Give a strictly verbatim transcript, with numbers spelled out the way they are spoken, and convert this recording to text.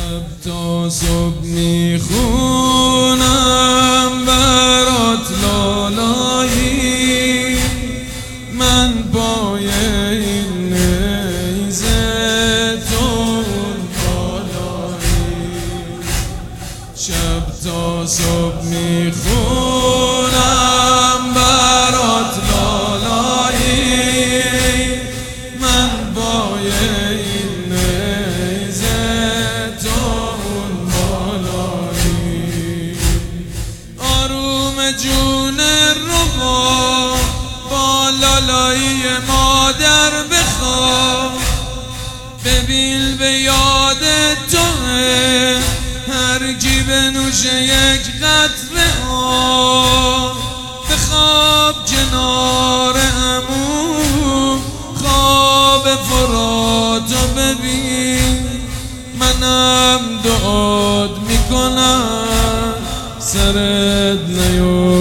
شب تا صبح میخونم برات لالایی، من پای این نیزه تو بالایی. شب تا صبح میخونم برات لالایی، من پای این نیزه تو بالایی. آروم جون ربا با لالایی مادر بخواب، ببین به یاد توه هر کی بنوشه یک قطره آب. بخواب کنار عمو خواب فراتو ببین، منم دعات میکنم سرت نیو